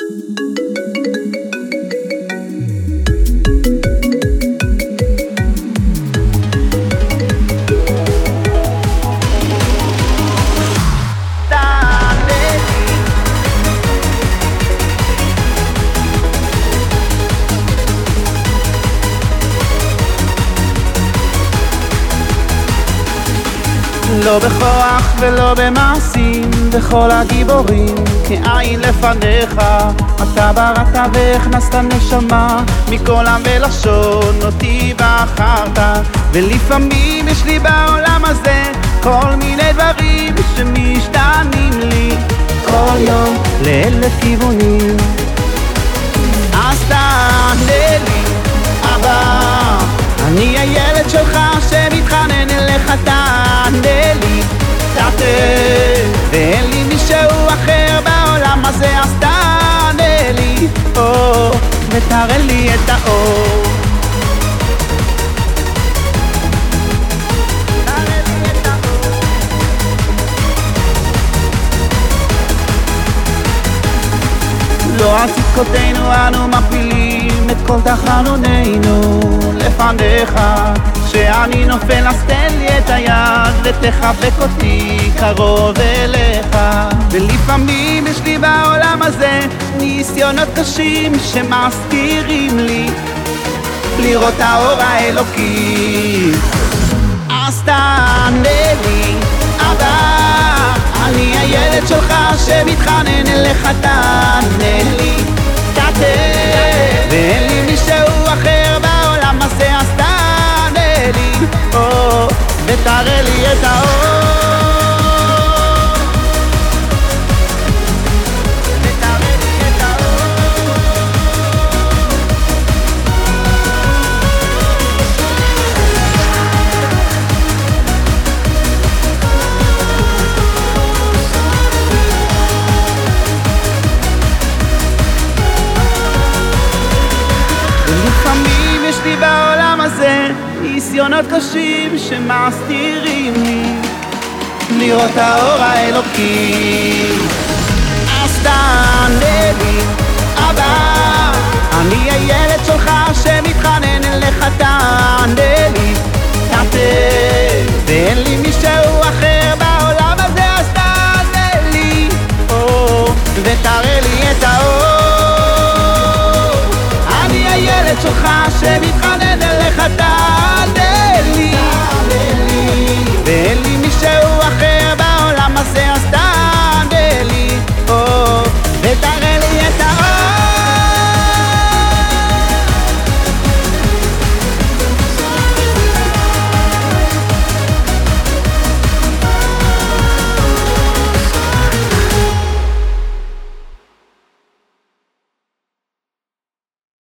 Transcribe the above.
לא בכוח ולא במעשים, בכל הגיבורים כעין לפניך. אתה בראת והכנסת נשמה, מכל עם ולשון אותי בחרת. ולפעמים יש לי בעולם הזה כל מיני דברים שמשתנים לי כל יום לאלף כיוונים. אז תענה לי, אבא, אני הילד שלך שמתחנן אליך. תענה לי, תענה, ואין לי מישהו אחר בעולם הזה. אז תענה לי, ותראה לי את האור. לא על צדקותינו אנו מפילים את כל תחנונינו לפניך. כשאני נופל אז תן לי את היד ותחבק אותי קרוב אליך. ולפעמים יש לי בעולם הזה ניסיונות קשים שמסתירים לי לראות האור האלוקי. אז תענה לי, אבא, אני הילד שלך שמתחנן אליך. תענה לי, תענה, ואין לי מישהו אחר בעולם הזה. אז תענה לי, ותראה לי את האור. ותראה לי את האור. ולפעמים יש לי בעולם הזה ניסיונות קשים שמסתירים לי לראות האור האלוקי. אז תענה לי, אבא, אני הילד שלך שמתחנן אליך. תענה לי, תענה, ואין לי מישהו אחר בעולם הזה. אז תענה לי, ותראה לי את האור. אני הילד שלך שמתחנן